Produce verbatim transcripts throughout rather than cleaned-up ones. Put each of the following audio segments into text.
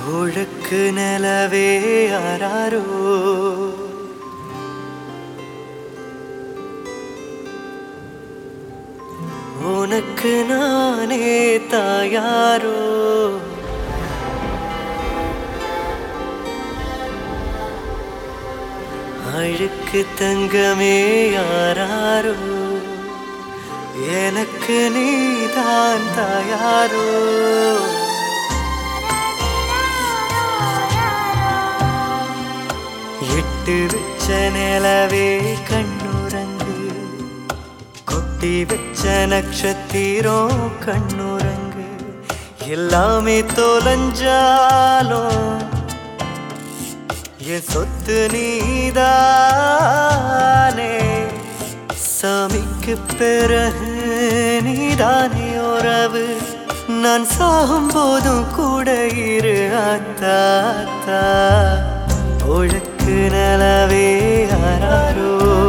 ஒழுக்கு நிலவே யாராரோ உனக்கு நானே தாயாரோ அழுக்கு தங்கமே யாராரோ எனக்கு நீதான் தாயாரோ எட்டு வச்ச நிலவே கண்ணுறங்கு கொட்டி வச்ச நட்சத்திரம் கண்ணுறங்கு எல்லாமே தொலைஞ்சாலும் என் சொத்து நீதானே சாமிக்கு பிறகு நீதானே உறவு நான் சாகும் போதும் கூட இரு அத்தா ஒழுக்கு நிலவே யாராரோ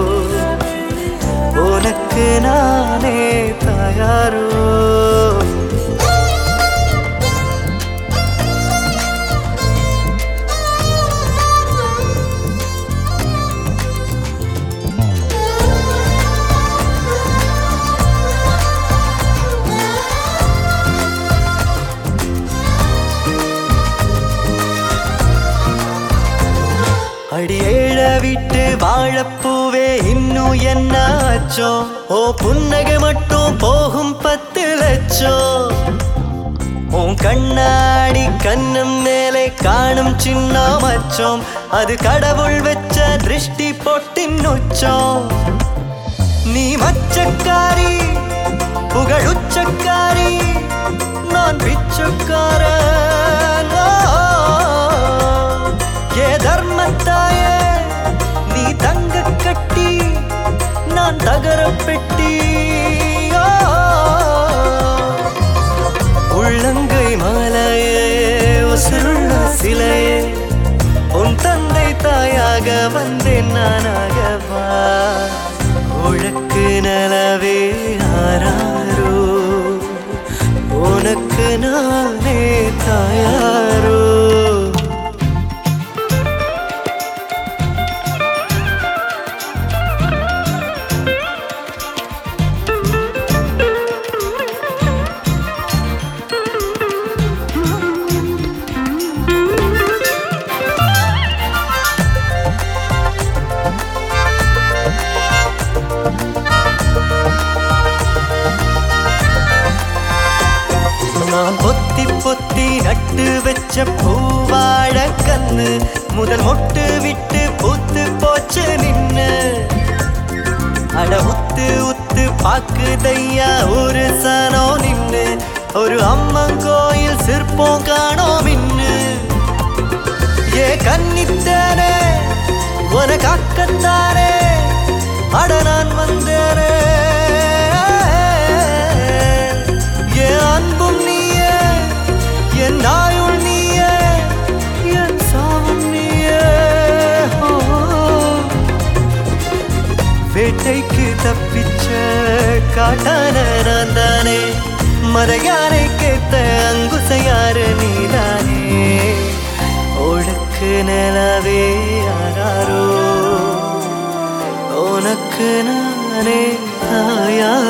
உனக்கு நானே தாயாரோ அடி ஏழ விட்டு வாழப்பூவே இன்னும் என்ன ஆச்சோ ஓ புன்னகை மட்டும் போகும் பத்து லட்சம் உன் கண்ணாடி கண்ணம் மேலே காணும் சின்ன மச்சம் அது கடவுள் வச்ச திருஷ்டி பொட்டின் உச்சம் நீ மச்சக்காரி புகழுச்சக்காரி நான் பிச்சைக்காரன் ஏ தர்மத்தாயே நீ தங்க கட்டி நான் தகர பெட்டி உள்ளங்கை மாலையே உசுருள்ள சிலையே உன் தந்தை தாயாக வந்தேன் நானாகவா உழக்கு நிலவே யாராரோ உனக்கு நானே தாயாரோ நான் பொத்தி பொத்தி நட்டு வச்ச பூவாழ கண்ணு முதல் மொட்டு விட்டு பூத்து போச்சு நின்னு அட உத்து உத்து பாக்குதையா ஒரு சனோ நின்னு ஒரு அம்மன் கோயில் சிற்பம் காணோம் மின்னு ஏ கன்னித்தானே உனக்கு அக்கத்தானே அட நான் வந்தேனே என் நாயுள் நீயே என் சாவும் நீயே வேட்டைக்கு தப்பிச்ச காட்டான நான் தானே மறையாரை கேட்ட அங்குசையாறு நீதானே ஒழுக்கு நிலவே யாராரோ உனக்கு நானே தாயா